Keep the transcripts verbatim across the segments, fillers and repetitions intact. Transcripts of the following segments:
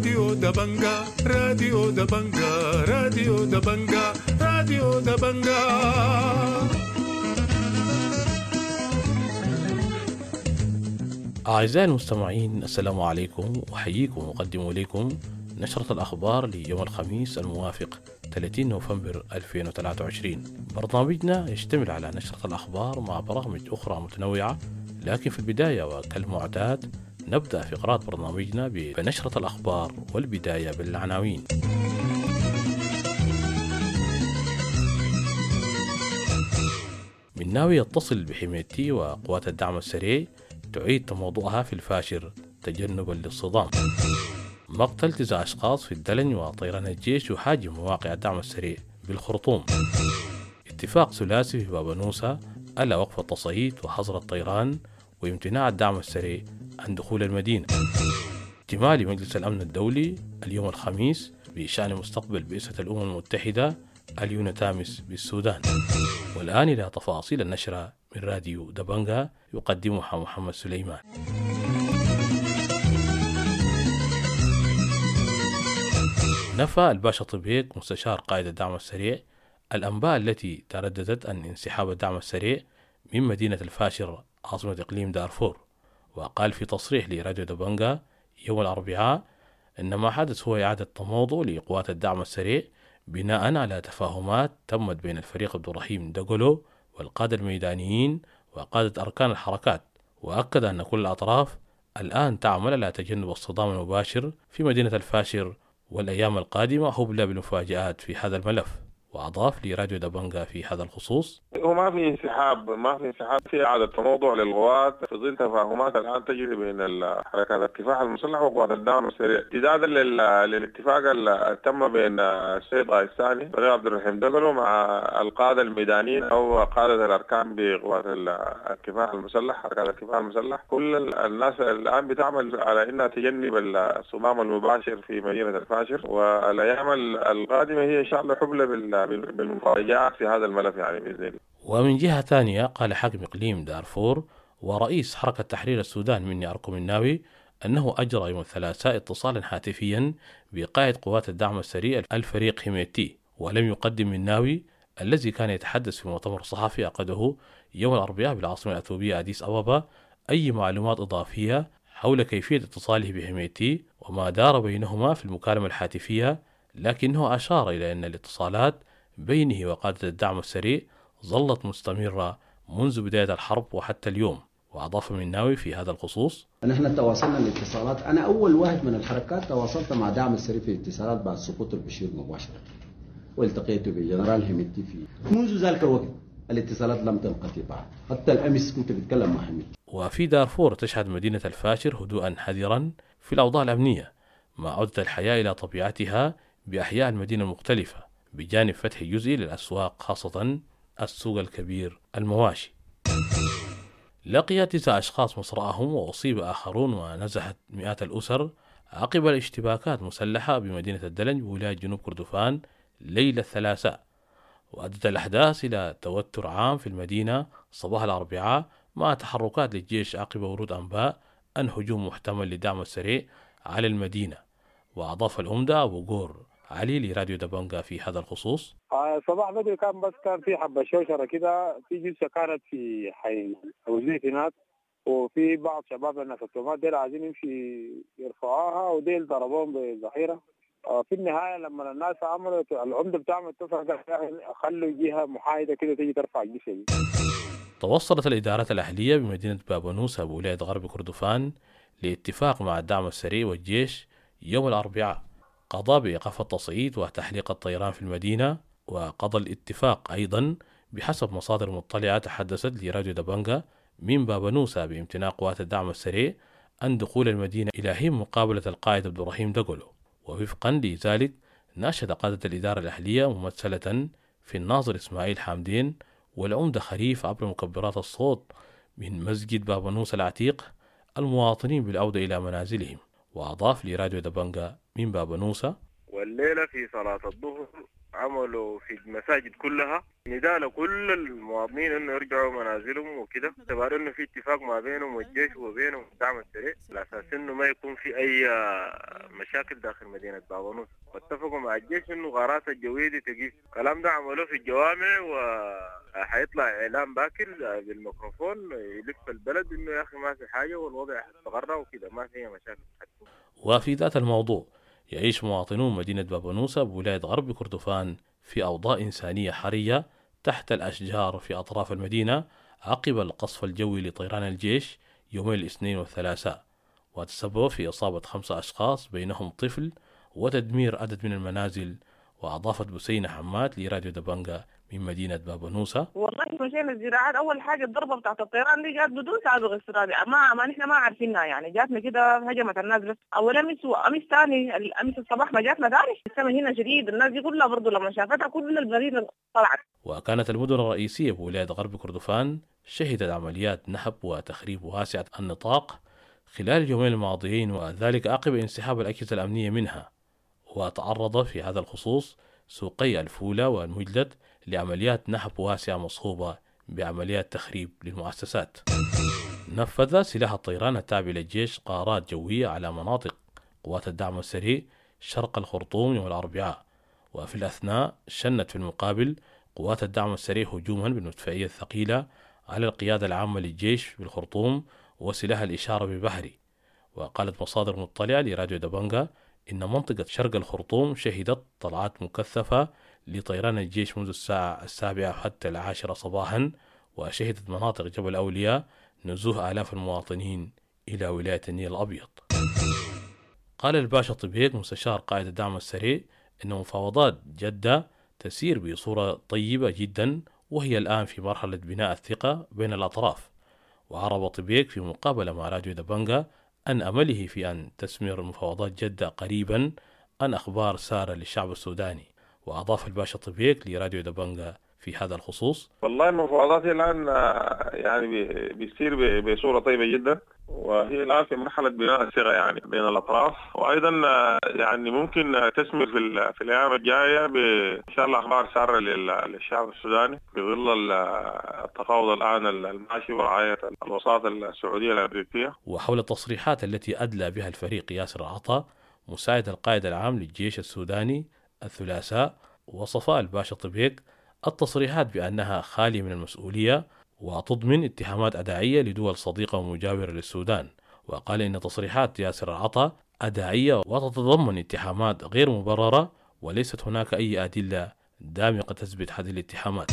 راديو دبنجا راديو دبنجا راديو دبنجا راديو دبنجا. أعزائي المستمعين، السلام عليكم، وحييكم وأقدم إليكم نشرة الأخبار ليوم الخميس الموافق ثلاثين نوفمبر ألفين وثلاثة وعشرين. برنامجنا يشتمل على نشرة الأخبار مع برامج أخرى متنوعة، لكن في البداية وكالمعتاد نبدأ فقرات برنامجنا بنشرة الأخبار، والبداية بالعناوين. مناوي يتصل بحميتي وقوات الدعم السريع تعيد تموضعها في الفاشر تجنبا للصدام. مقتل تسع أشخاص في الدلن وطيران الجيش يحاجم مواقع الدعم السريع بالخرطوم. اتفاق ثلاثي في بابا نوسة ألا وقف التصعيد وحظر الطيران وامتناع الدعم السريع عن دخول المدينة. اجتماع لمجلس الأمن الدولي اليوم الخميس بشأن مستقبل بئسة الأمم المتحدة اليونتامس بالسودان. والآن إلى تفاصيل النشرة من راديو دبنجا يقدمها محمد سليمان. نفى الباشا طبيق مستشار قائد الدعم السريع الأنباء التي ترددت عن انسحاب الدعم السريع من مدينة الفاشر عاصمة إقليم دارفور، وقال في تصريح لراديو دبنجا يوم الأربعاء إن ما حدث هو إعادة تموضع لقوات الدعم السريع بناء على تفاهمات تمت بين الفريق عبد الرحيم دغلو والقادة الميدانيين وقادة أركان الحركات، وأكد أن كل الأطراف الآن تعمل على تجنب الصدام المباشر في مدينة الفاشر، والأيام القادمة هبلة بالمفاجآت في هذا الملف. وأضاف لراديو دبنجا في هذا الخصوص: هو ما في انسحاب ما في انسحاب في إعادة تموضع للغوات في ظل تفاهمات الآن تجري بين حركات الكفاح المسلح وقوات الدعم السريع امتدادا للاتفاق اللي تم بين السيد غايستاني الفريق عبد الرحيم دغلو مع القادة الميدانيين أو قادة الأركان بقوات الكفاح المسلح حركات الكفاح المسلح. كل الناس الآن بتعمل على إنها تجنب الصدام المباشر في مدينة الفاشر، والأيام القادمة هي إن شاء الله حبلة بالمفاجآت في هذا الملف يعني بإذن الله. ومن جهة ثانية قال حاكم إقليم دارفور ورئيس حركة تحرير السودان مني أركو مناوي أنه أجرى يوم الثلاثاء اتصالا هاتفيا بقائد قوات الدعم السريع الفريق حميتي، ولم يقدم مناوي الذي كان يتحدث في مؤتمر صحفي عقده يوم الأربعاء بالعاصمة الأثيوبية أديس أبابا أي معلومات إضافية حول كيفية اتصاله بحميتي وما دار بينهما في المكالمة الهاتفية، لكنه أشار إلى أن الاتصالات بينه وقادة الدعم السريع ظلت مستمرة منذ بداية الحرب وحتى اليوم. وأضاف مناوي في هذا الخصوص: نحن تواصلنا الاتصالات، أنا أول واحد من الحركات تواصلت مع دعم السريع في الاتصالات بعد سقوط البشير مباشرة، والتقيت بجنرال حميدتي في منذ ذلك الوقت الاتصالات لم تنقطع بعد، حتى الأمس كنت بتكلم مع حميد. وفي دارفور تشهد مدينة الفاشر هدوءا حذرا في الأوضاع الأمنية مع عودة الحياة إلى طبيعتها بأحياء المدينة المختلفة، بجانب فتح جزئي للأسواق خاصة السوق الكبير المواشي. لقي تسع أشخاص مصرعهم وأصيب آخرون ونزحت مئات الأسر عقب الاشتباكات مسلحة بمدينة الدلن بولاية جنوب كردفان ليلة الثلاثاء. وأدت الأحداث إلى توتر عام في المدينة صباح الأربعاء مع تحركات للجيش عقب ورود أنباء عن هجوم محتمل لدعم السريع على المدينة. وأضاف الأمدة أبو جور علي لراديو دبنجا في هذا الخصوص: آه صباح بدري كان بس كان في حبة شوشرة كده، في جثة كانت في حي وزيت هناك، وفي بعض شباب الناس التومات ديل عايزين يمشي يرفعوها وديل ضربوهم بذخيرة. آه في النهاية لما الناس عملوا العمدة بتاعمل اتفق خلوا جهة محايدة كده تيجي ترفع الجثة دي. توصلت الإدارات الأهلية بمدينة بابا نوسة بولاية غرب كردفان لاتفاق مع الدعم السريع والجيش يوم الأربعاء قضى بإيقاف التصعيد وتحليق الطيران في المدينة. وقضى الاتفاق أيضا بحسب مصادر مطلعة تحدثت لراديو دبنجا من بابا نوسة بامتناع قوات الدعم السريع عن دخول المدينة إلى حين مقابلة القائد عبد الرحيم دغلو. ووفقا لذلك ناشد قادة الإدارة الأهلية ممثلة في الناظر إسماعيل حامدين والعمدة خريف عبر مكبرات الصوت من مسجد بابا نوسة العتيق المواطنين بالعودة إلى منازلهم. وأضاف لراديو دبنجا من بابا نوسة: والليلة في صلاة الظهر عملوا في المساجد كلها نداء لكل المواطنين انه يرجعوا منازلهم وكده، اعتبار انه في اتفاق ما بينهم والجيش وبينهم الدعم السريع على اساس انه ما يكون في اي مشاكل داخل مدينه بابانوس. واتفقوا مع الجيش انه غارات الجويه دي تقيس. الكلام ده عملوه في الجوامع، وحيطلع اعلان باكر بالميكروفون يلف البلد انه يا اخي ما في حاجه والوضع استقر وكده، ما في مشاكل. وفي ذات الموضوع يعيش مواطنون مدينة بابانوسا بولاية غرب كردفان في أوضاع إنسانية حرجة تحت الأشجار في أطراف المدينة عقب القصف الجوي لطيران الجيش يومي الاثنين والثلاثاء، وتسبب في إصابة خمسة أشخاص بينهم طفل وتدمير عدد من المنازل. وأضافت بسينة حماد لراديو دبنجا من مدينة بابانوسا: والله مشينا الزراعات، أول حاجة الضربة بتاعت الطيران دي جات بدون سابق استراتيجي، ما ما نحن ما عارفينها يعني، جاتنا كده هجمت الناس بس. أول أمس وأمس ثاني أمس الصباح ما جاتنا ثاني، السماء هنا شديد، الناس دي كلها برضو لما شافتها كل البريد طلعت. وكانت المدن الرئيسية بولاية غرب كردفان شهدت عمليات نهب وتخريب واسعة النطاق خلال اليومين الماضيين، وذلك عقب انسحاب الأجهزة الأمنية منها. وتعرض في هذا الخصوص سوقي الفولة والمجلد لعمليات نهب واسعة مصحوبة بعمليات تخريب للمؤسسات. نفذ سلاح الطيران التابع للجيش غارات جوية على مناطق قوات الدعم السريع شرق الخرطوم يوم الأربعاء، وفي الأثناء شنت في المقابل قوات الدعم السريع هجوما بالمدفعية الثقيلة على القيادة العامة للجيش بالخرطوم وسلاح الإشارة ببحري. وقالت مصادر مطلعة لراديو دبنجا إن منطقة شرق الخرطوم شهدت طلعات مكثفة لطيران الجيش منذ الساعة السابعة حتى العاشرة صباحا، وشهدت مناطق جبل أولياء نزوه آلاف المواطنين إلى ولاية النيل الأبيض. قال الباشا طبيق مستشار قائد الدعم السريع إن مفاوضات جدة تسير بصورة طيبة جدا، وهي الآن في مرحلة بناء الثقة بين الأطراف. وعرب طبيق في مقابلة مع راديو دبنجا أن أمله في أن تثمر مفاوضات جدة قريبا عن أخبار سارة للشعب السوداني. وأضاف الباشا طبيق لراديو دبنجا في هذا الخصوص: والله المفاوضات الآن يعني بيصير بصورة طيبة جدا، وهي الآن في مرحلة بناء الثقة يعني بين الأطراف، وأيضا يعني ممكن تثمر في في الأيام الجاية بإن شاء الله أخبار سارة للشعب السوداني في ظل التفاوض الآن الماشي ورعاية الوساطة السعودية الأمريكية. وحول التصريحات التي أدلى بها الفريق ياسر عطا مساعد القائد العام للجيش السوداني الثلاثاء، وصف الباشا طبيق التصريحات بأنها خالية من المسؤولية وتضمن اتهامات أداعية لدول صديقة ومجاورة للسودان. وقال إن تصريحات ياسر عطا أداعية وتتضمن اتهامات غير مبررة وليست هناك أي أدلة دامغة تثبت هذه الاتهامات.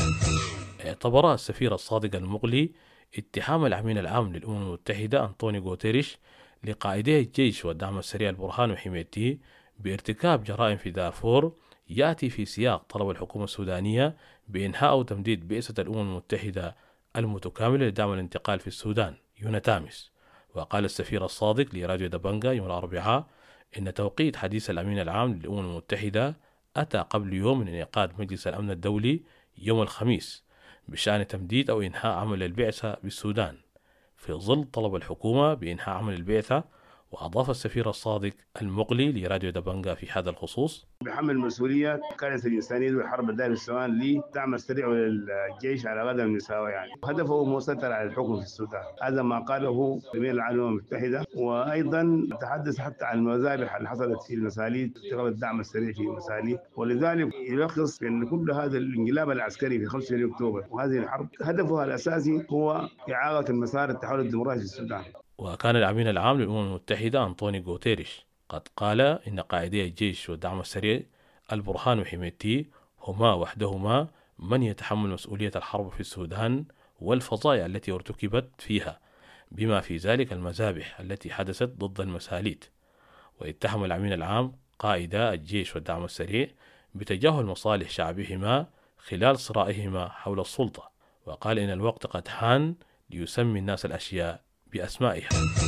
اعتبر السفير الصادق المغلي اتهام الأمين العام للأمم المتحدة أنطونيو غوتيريش لقائدي الجيش والدعم السريع البرهان وحميتي بارتكاب جرائم في دارفور يأتي في سياق طلب الحكومة السودانية بإنهاء أو تمديد بئسة الأمم المتحدة المتكاملة لدعم الانتقال في السودان يونتامس. وقال السفير الصادق لراديو دبنجا يوم الأربعاء إن توقيت حديث الأمين العام للأمم المتحدة أتى قبل يوم من انعقاد مجلس الأمن الدولي يوم الخميس بشأن تمديد أو إنهاء عمل البعثة بالسودان في ظل طلب الحكومة بإنهاء عمل البعثة. وأضاف السفير الصادق المقلي لراديو دبنجا في هذا الخصوص: بحمل مسؤولية كانت الإنسانية والحرب الدائرة السودان لدعم السريع للجيش على قدم المساواة، يعني هدفه هو مسيطرة على الحكم في السودان. هذا ما قاله الأمين العام للأمم المتحدة. وأيضا تحدث حتى عن المذابح اللي حصلت في المساليد ارتكاب الدعم السريع في المساليد، ولذلك يلخص في أن كل هذا الانقلاب العسكري في خمسة أكتوبر وهذه الحرب هدفها الأساسي هو إعادة المسار التحول الديمقراطي في السودان. وكان الأمين العام للأمم المتحدة أنطونيو غوتيريش قد قال إن قائدي الجيش والدعم السريع البرهان وحميتي هما وحدهما من يتحمل مسؤولية الحرب في السودان والفظائع التي ارتكبت فيها، بما في ذلك المذابح التي حدثت ضد المساليد. واتهم الأمين العام قائدا الجيش والدعم السريع بتجاهل مصالح شعبهما خلال صراعهما حول السلطة، وقال إن الوقت قد حان ليسمي الناس الأشياء بأسمائها.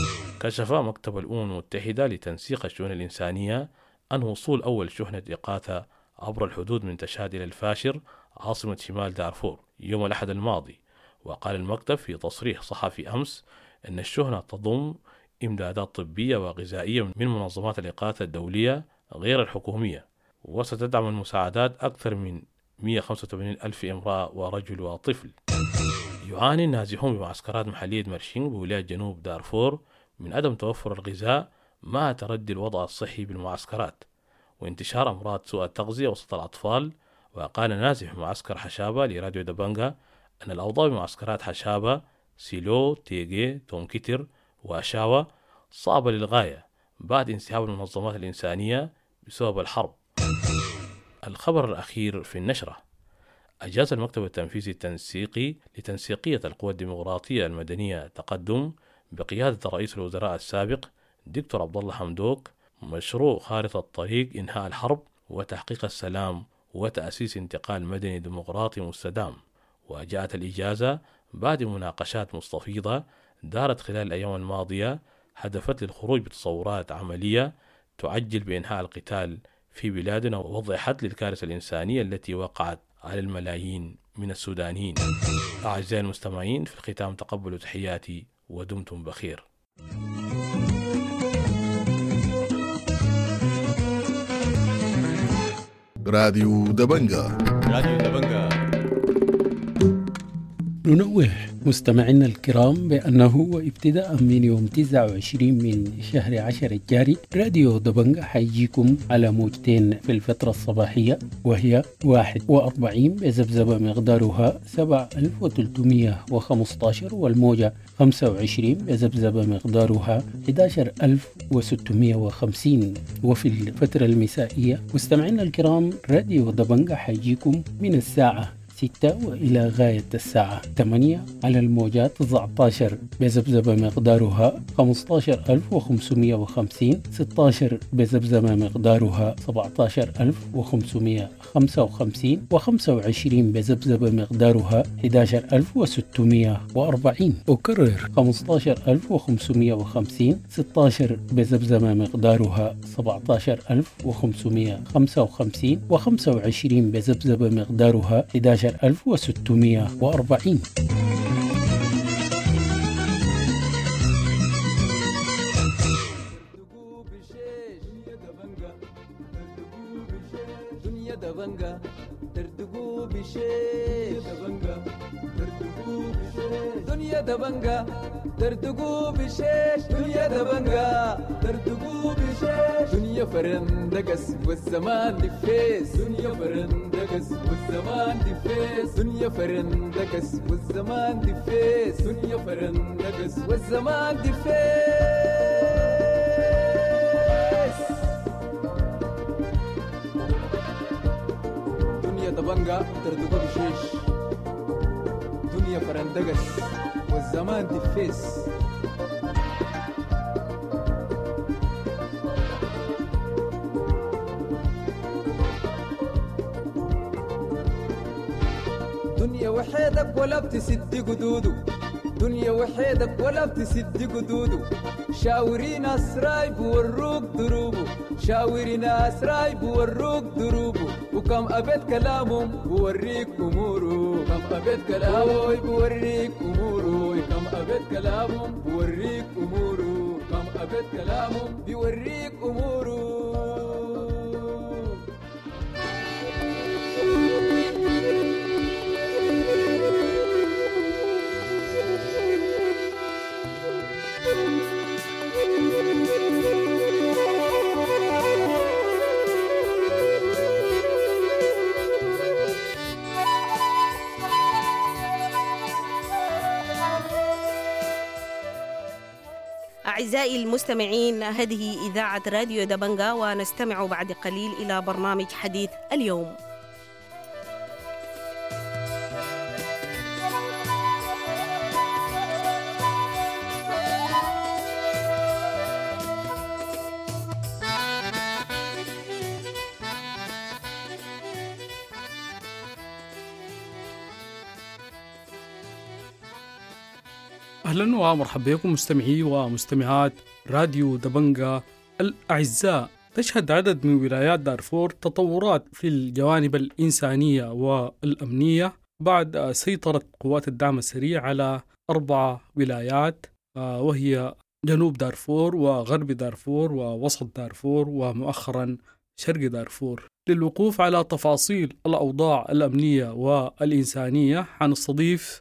كشف مكتب الأمم المتحدة لتنسيق الشؤون الإنسانية عن وصول أول شحنة إغاثة عبر الحدود من تشاد إلى الفاشر عاصمة شمال دارفور يوم الأحد الماضي. وقال المكتب في تصريح صحفي أمس أن الشحنة تضم إمدادات طبية وغذائية من منظمات الإغاثة الدولية غير الحكومية، وستدعم المساعدات أكثر من مئة وخمسة وثمانين ألف امرأة ورجل وطفل. يعاني النازحون بمعسكرات محلية مرشين بولاية جنوب دارفور من عدم توفر الغذاء مع تردي الوضع الصحي بالمعسكرات وانتشار أمراض سوء التغذية وسط الأطفال. وقال نازح معسكر حشابة لراديو دبنجا أن الأوضاع بمعسكرات حشابة، سيلو، تيجي، تومكتر وأشاوة صعبة للغاية بعد انسحاب المنظمات الإنسانية بسبب الحرب. الخبر الأخير في النشرة: أجاز المكتب التنفيذي التنسيقي لتنسيقية القوى الديمقراطية المدنية تقدم بقيادة رئيس الوزراء السابق دكتور عبد الله حمدوك مشروع خارطة طريق إنهاء الحرب وتحقيق السلام وتأسيس انتقال مدني ديمقراطي مستدام. وجاءت الإجازة بعد مناقشات مستفيضة دارت خلال الأيام الماضية هدفت للخروج بتصورات عملية تعجل بإنهاء القتال في بلادنا ووضع حد للكارثة الإنسانية التي وقعت على الملايين من السودانيين. أعزائي المستمعين، في الختام تقبلوا تحياتي ودمتم بخير. راديو دبنجا. راديو دبنجا. ننوه مستمعينا الكرام بأنه ابتداء من يوم تسعة وعشرين من شهر عشر الجاري راديو دبنجا حيجيكم على موجتين في الفترة الصباحية، وهي واحد وأربعين بذبذبة مقدارها سبعة آلاف وثلاثمئة وخمسة عشر، والموجة خمسة وعشرين بذبذبة مقدارها أحد عشر ألف وستمئة وخمسين. وفي الفترة المسائية مستمعينا الكرام راديو دبنجا حيجيكم من الساعة ستة وإلى غاية الساعة ثمانية على الموجات تسعة عشر بذبذبة مقدارها خمسة عشر ألف وخمسمئة وخمسين، ستة عشر بذبذبة مقدارها سبعة عشر ألف وخمسمئة وخمسة وخمسين، وخمسة وعشرين بذبذبة مقدارها أحد عشر ألف وستمئة وأربعين. أكرر خمسة عشر ألف وخمسمئة وخمسين، ستة عشر بذبذبة مقدارها سبعة عشر ألف وخمسمئة وخمسة وخمسين، وخمسة وعشرين بذبذبة مقدارها أحد عشر ألف وستمئة وأربعين. دنيا دبنجا ترتقو بشيش دنيا دبنجا ترتقو بشيش دنيا دبنجا ترتقو بشيش دنيا فرندقس والزمان دفيس دنيا فرندقس والزمان دفيس دنيا فرندقس والزمان دفيس دنيا فرندقس والزمان دفيس. دبنجا تردقو بشيش دنيا فرندقس والزمان دفيس. دنيا وحيدك ولا بتسد قدودو دنيا وحيدك ولا بتسد قدودو شاورين أسراي بوروك دروبو شاورين أسراي بوروك دروبو وكم أبد كلامهم بوريك أمورو كم أبد كلامهم بوريك أمورو كم أبد كلامهم بوريك أمورو كم أبد كلامهم بوريك أمورو. أعزائي المستمعين، هذه إذاعة راديو دبنجا، ونستمع بعد قليل إلى برنامج حديث اليوم. أهلا ومرحبا بكم مستمعي ومستمعات راديو دبنجا الأعزاء. تشهد عدد من ولايات دارفور تطورات في الجوانب الإنسانية والأمنية بعد سيطرة قوات الدعم السريع على أربع ولايات، وهي جنوب دارفور وغرب دارفور ووسط دارفور ومؤخرا شرق دارفور. للوقوف على تفاصيل الأوضاع الأمنية والإنسانية حنستضيف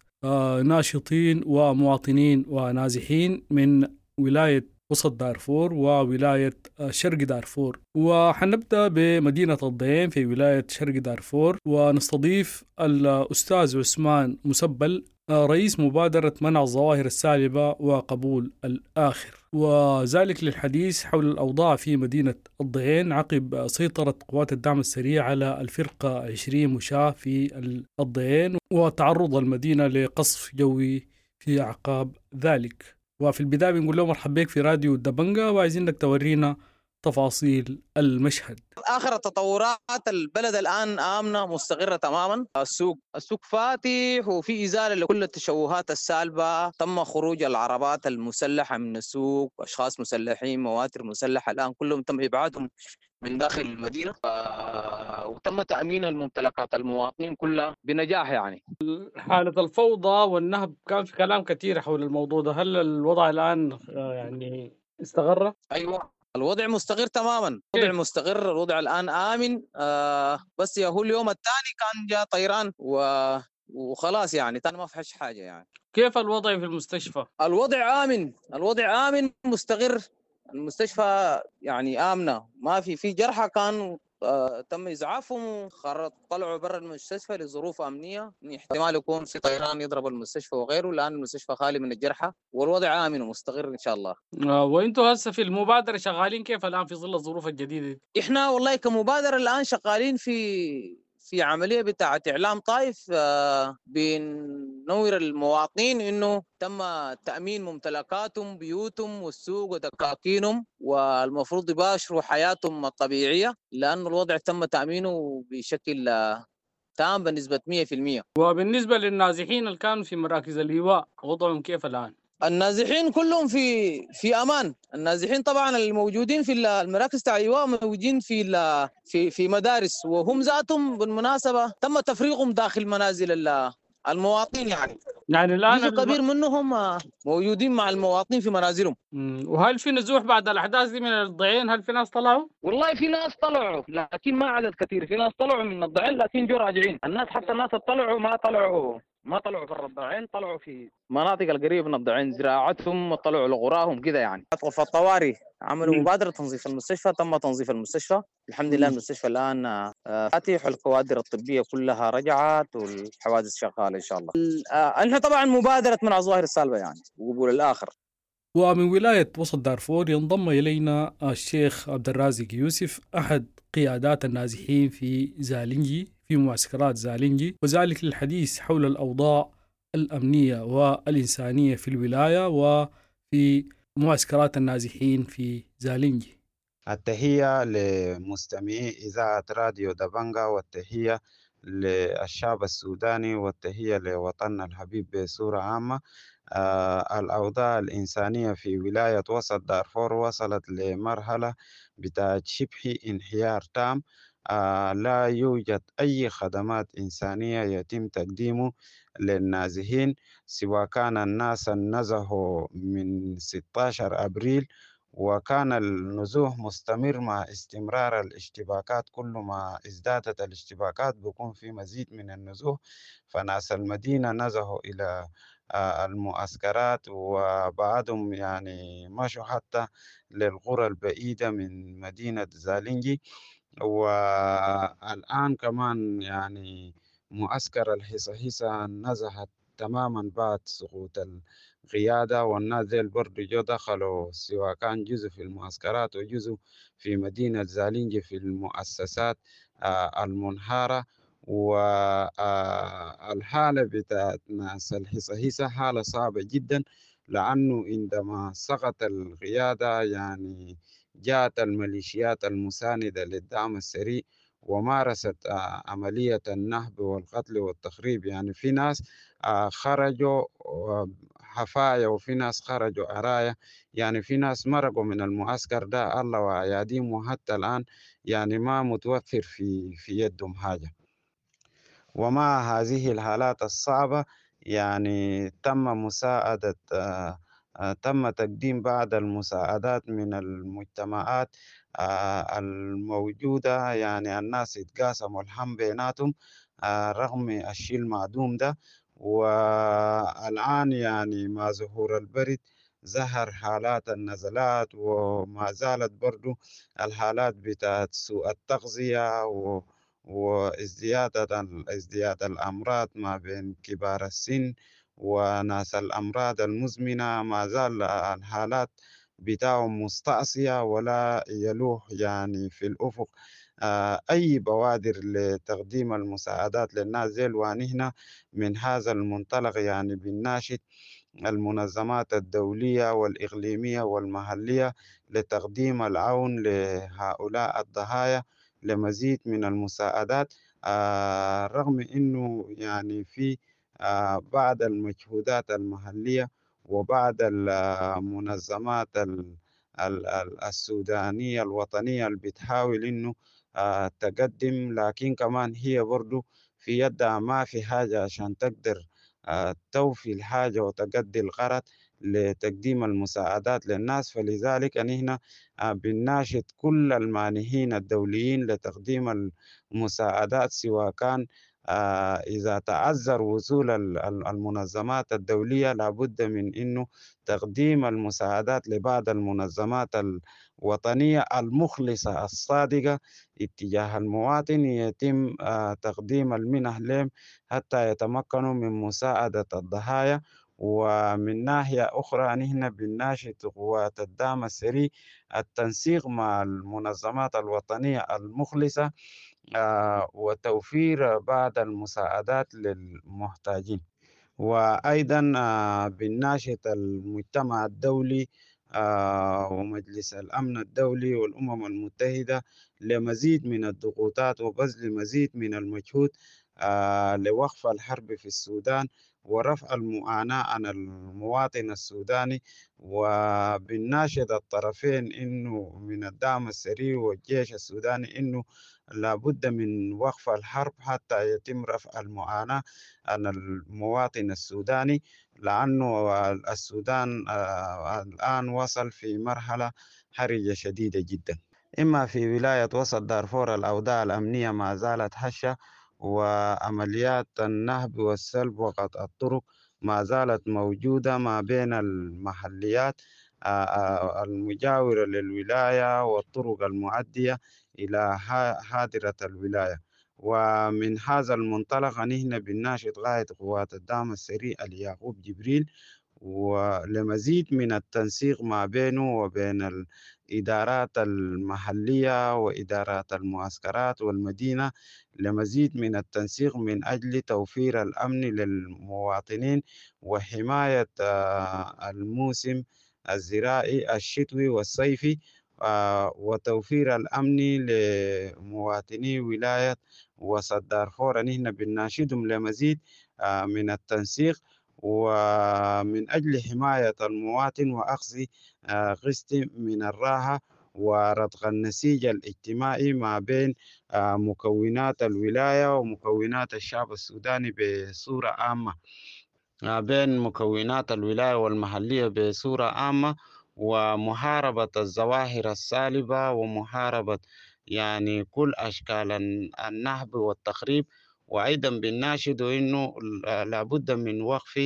ناشطين ومواطنين ونازحين من ولاية وسط دارفور وولاية شرق دارفور، وحنبدأ بمدينة الضيين في ولاية شرق دارفور، ونستضيف الأستاذ عثمان مسبل رئيس مبادرة منع الظواهر السالبة وقبول الآخر، وذلك للحديث حول الأوضاع في مدينة الضيين عقب سيطرة قوات الدعم السريع على الفرقة عشرين مشاة في الضيين وتعرض المدينة لقصف جوي في أعقاب ذلك. وفي البداية بنقول له مرحبا بك في راديو دبنجا، وعايزينك تورينا تفاصيل المشهد. آخر التطورات، البلد الآن آمنة مستقرة تماما، السوق السوق فاتح وفي إزالة لكل التشوهات السالبة، تم خروج العربات المسلحة من السوق، أشخاص مسلحين، مواتر مسلحة الآن كلهم تم إبعادهم من داخل المدينة، وتم تأمين الممتلكات المواطنين كلها بنجاح. يعني حالة الفوضى والنهب كان في كلام كثير حول الموضوع ده، هل الوضع الآن يعني استقر؟ أيوة، الوضع مستقر تماما، الوضع مستقر، الوضع الآن آمن. آه بس يا هو اليوم الثاني كان جاء طيران و... وخلاص يعني تاني ما فيهاش حاجة. يعني كيف الوضع في المستشفى؟ الوضع آمن، الوضع آمن مستقر، المستشفى يعني آمنة، ما في في جرحى كان آه تم إسعافهم، طلعوا برا المستشفى لظروف أمنية، احتمال يكون في طيران يضرب المستشفى وغيره، الآن المستشفى خالي من الجرحى والوضع آمن ومستقر إن شاء الله. آه وإنتوا هسه في المبادرة شغالين كيف الآن في ظل الظروف الجديدة؟ إحنا والله كمبادرة الآن شغالين في في عملية بتاعة إعلام طائف، آه بننور المواطنين إنه تم تأمين ممتلكاتهم، بيوتهم والسوق ودكاكينهم، والمفروض يباشروا حياتهم الطبيعية، لأن الوضع تم تأمينه بشكل آه تام بنسبة مية في المية. وبالنسبة للنازحين اللي كانوا في مراكز الإيواء وضعهم كيف الآن؟ النازحين كلهم في في امان، النازحين طبعا الموجودين في المراكز تاع الايواء موجودين في في في مدارس، وهم ذاتهم بالمناسبه تم تفريغهم داخل منازل المواطنين. يعني يعني الان جزء كبير منهم موجودين مع المواطنين في منازلهم. وهل في نزوح بعد الاحداث دي من الضيعين؟ هل في ناس طلعوا؟ والله في ناس طلعوا لكن ما عدد كثير، في ناس طلعوا من الضيعين لكن جو راجعين. الناس حتى الناس طلعوا ما طلعوا ما طلعوا برا الضيعين، طلعوا في مناطق القريبه من الضيعين زراعتهم، طلعوا لغراهم كده. يعني في الطوارئ عملوا مبادره تنظيف المستشفى، تم تنظيف المستشفى الحمد لله. المستشفى الان فاتح والكوادر الطبيه كلها رجعت والحوادث شغاله ان شاء الله. احنا طبعا مبادره منع الظواهر السالبه يعني وقبول الاخر. ومن ولايه وسط دارفور ينضم الينا الشيخ عبد الرازق يوسف، احد قيادات النازحين في زالنجي في معسكرات زالنجي، وذلك للحديث حول الأوضاع الأمنية والإنسانية في الولاية وفي معسكرات النازحين في زالنجي. التحية لمستمعي إذاعة راديو دبنجا، والتحية للشعب السوداني، والتحية لوطننا الحبيب بصورة عامة. آه الأوضاع الإنسانية في ولاية وسط دارفور وصلت لمرحلة بتاعت شبه انهيار تام. آه لا يوجد أي خدمات إنسانية يتم تقديمه للنازحين، سواء كان الناس النزحوا من ستة عشر أبريل، وكان النزوح مستمر مع استمرار الاشتباكات. كل ما ازدادت الاشتباكات بيكون في مزيد من النزوح، فناس المدينة نزحوا إلى آه المعسكرات، وبعضهم يعني مشوا حتى للقرى البعيدة من مدينة زالنجي. والآن كمان يعني معسكر الحصة نزحت تماما بعد سقوط القيادة، والناس ديل برضو جو دخلوا سواء كان جزء في المعسكرات وجزء في مدينة زالنجي في المؤسسات المنهارة. والحالة بتاعت ناس الحصة حالة صعبة جدا، لأنه عندما سقط القيادة يعني جاءت الميليشيات المساندة للدعم السريع ومارست عملية النهب والقتل والتخريب. يعني في ناس خرجوا حفايا وفي ناس خرجوا أرايا، يعني في ناس مرقوا من المعسكر ده الله وأياديهم، وحتى الآن يعني ما متوفر في في يدهم حاجة. ومع هذه الحالات الصعبة يعني تم مساعدة تم تقديم بعض المساعدات من المجتمعات الموجودة، يعني الناس يتقاسموا الهم بيناتهم رغم الشيء المعدوم ده. والآن يعني مع ظهور البرد ظهر حالات النزلات، وما زالت برضو الحالات بتاعت سوء التغذية و وازدياد ازدياد الأمراض ما بين كبار السن وناس الأمراض المزمنة. ما زال الحالات بتاعهم مستعصية ولا يلوح يعني في الأفق أي بوادر لتقديم المساعدات للناس ديل. ونحن من هذا المنطلق يعني بنناشد المنظمات الدولية والإقليمية والمحلية لتقديم العون لهؤلاء الضحايا لمزيد من المساعدات، آه رغم أنه يعني في آه بعض المجهودات المحلية وبعض المنظمات السودانية الوطنية اللي بتحاول أنه آه تقدم، لكن كمان هي برضو في يدها ما في حاجة عشان تقدر آه توفي الحاجة وتقضي الغرض لتقديم المساعدات للناس. فلذلك نحن آه بنناشد كل المانحين الدوليين لتقديم المساعدات، سواء كان آه إذا تعذر وصول المنظمات الدولية لابد من أنه تقديم المساعدات لبعض المنظمات الوطنية المخلصة الصادقة اتجاه المواطن، يتم آه تقديم المنح لهم حتى يتمكنوا من مساعدة الضحايا. ومن ناحية أخرى نحن بنناشد قوات الدعم السريع التنسيق مع المنظمات الوطنية المخلصة آه وتوفير بعض المساعدات للمحتاجين. وأيضا آه بنناشد المجتمع الدولي آه ومجلس الأمن الدولي والأمم المتحدة لمزيد من الضغوطات وبذل مزيد من المجهود آه لوقف الحرب في السودان ورفع المعاناة عن المواطن السوداني. وبنناشد الطرفين إنه من الدعم السريع والجيش السوداني إنه لابد من وقف الحرب حتى يتم رفع المعاناة عن المواطن السوداني، لأنه السودان الآن وصل في مرحلة حرجة شديدة جدا. إما في ولاية وسط دارفور الأوضاع الأمنية ما زالت هشة، وعمليات النهب والسلب وقطع الطرق ما زالت موجودة ما بين المحليات المجاورة للولاية والطرق المؤدية إلى حاضرة الولاية. ومن هذا المنطلق نحن بنناشد قائد قوات الدعم السريع اليعقوب جبريل ولمزيد من التنسيق ما بينه وبين الإدارات المحلية وإدارات المعسكرات والمدينة، لمزيد من التنسيق من أجل توفير الأمن للمواطنين وحماية الموسم الزراعي الشتوي والصيفي وتوفير الأمن لمواطني ولاية وسط دارفور. نحن بنناشدهم لمزيد من التنسيق ومن أجل حماية المواطن وأخذ قسط من الراحة ورتق النسيج الاجتماعي ما بين مكونات الولاية ومكونات الشعب السوداني بصورة عامة، ما بين مكونات الولاية والمحلية بصورة عامة، ومحاربة الظواهر السالبة ومحاربة يعني كل أشكال النهب والتخريب. وأيضا بنناشد إنه لابد من وقف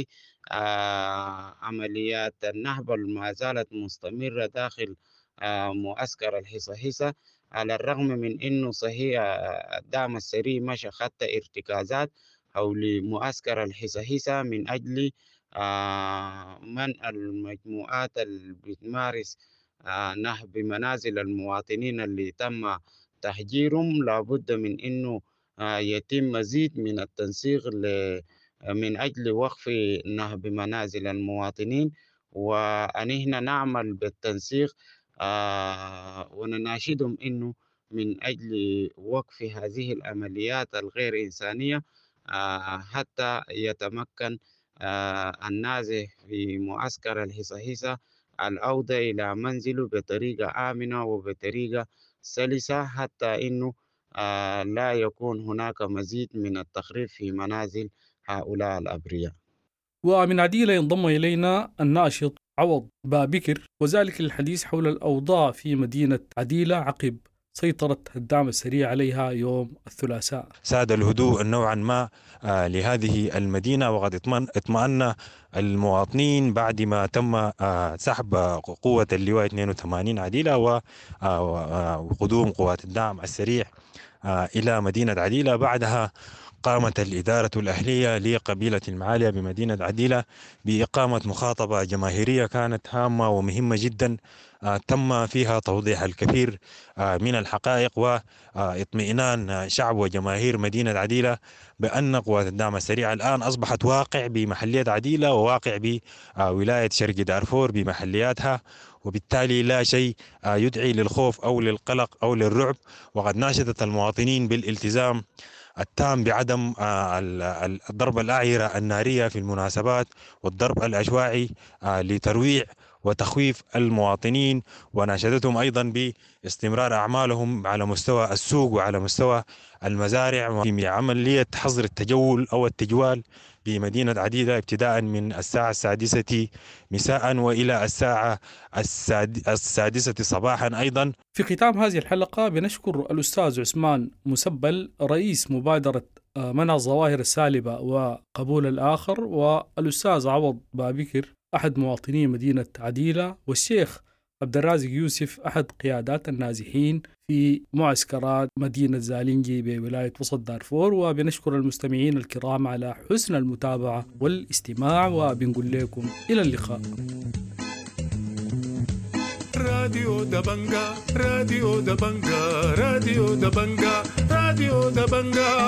عمليات النهب ما زالت مستمرة داخل معسكر الحصة، على الرغم من إنه صحيح الدعم السريع مشى خط ارتكازات حول معسكر الحصة من أجل منع المجموعات اللي بتمارس نهب منازل المواطنين اللي تم تهجيرهم. لابد من إنه يتم مزيد من التنسيق من أجل وقف نهب منازل المواطنين، ونحن نعمل بالتنسيق ونناشدهم إنه من أجل وقف هذه العمليات الغير إنسانية حتى يتمكن النازح في معسكر الحصة العودة إلى منزله بطريقة آمنة وبطريقة سلسة، حتى إنه لا يكون هناك مزيد من التخريب في منازل هؤلاء الأبرياء. ومن عديلة ينضم إلينا الناشط عوض بابكر، وذلك للحديث حول الأوضاع في مدينة عديلة عقب سيطرة الدعم السريع عليها يوم الثلاثاء. ساد الهدوء نوعا ما لهذه المدينة، وقد اطمأن المواطنين بعد ما تم سحب قوة اللواء اثنين وثمانين عديلة وقدوم قوات الدعم السريع إلى مدينة عديلة. بعدها قامت الإدارة الأهلية لقبيلة المعالية بمدينة عديلة بإقامة مخاطبة جماهيرية كانت هامة ومهمة جدا، تم فيها توضيح الكثير من الحقائق واطمئنان شعب وجماهير مدينة عديلة بأن قوات الدعم السريع الآن أصبحت واقع بمحلية عديلة وواقع بولاية شرق دارفور بمحلياتها، وبالتالي لا شيء يدعي للخوف أو للقلق أو للرعب. وقد ناشدت المواطنين بالالتزام التام بعدم الضرب الأعيرة النارية في المناسبات والضرب العشوائي لترويع وتخويف المواطنين، وناشدتهم أيضا باستمرار أعمالهم على مستوى السوق وعلى مستوى المزارع في عملية حظر التجول أو التجوال بمدينة عديلة ابتداء من الساعة السادسة مساء وإلى الساعة السادسة صباحا. أيضا في ختام هذه الحلقة بنشكر الأستاذ عثمان مسبل رئيس مبادرة منع الظواهر السالبة وقبول الآخر، والأستاذ عوض بابكر أحد مواطني مدينة عديلة، والشيخ عبد الرازق يوسف أحد قيادات النازحين في معسكرات مدينة زالنجي بولاية وسط دارفور. وبنشكر المستمعين الكرام على حسن المتابعة والاستماع، وبنقول لكم إلى اللقاء. راديو دبنجا راديو دبنجا راديو دبنجا راديو دبنجا.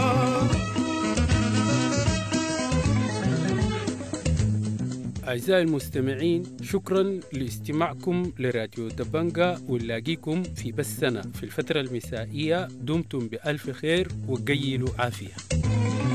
أعزائي المستمعين، شكرا لاستماعكم لراديو دبنجا، ونلاقيكم في بثنا في الفترة المسائية. دمتم بألف خير وقيلوا عافية.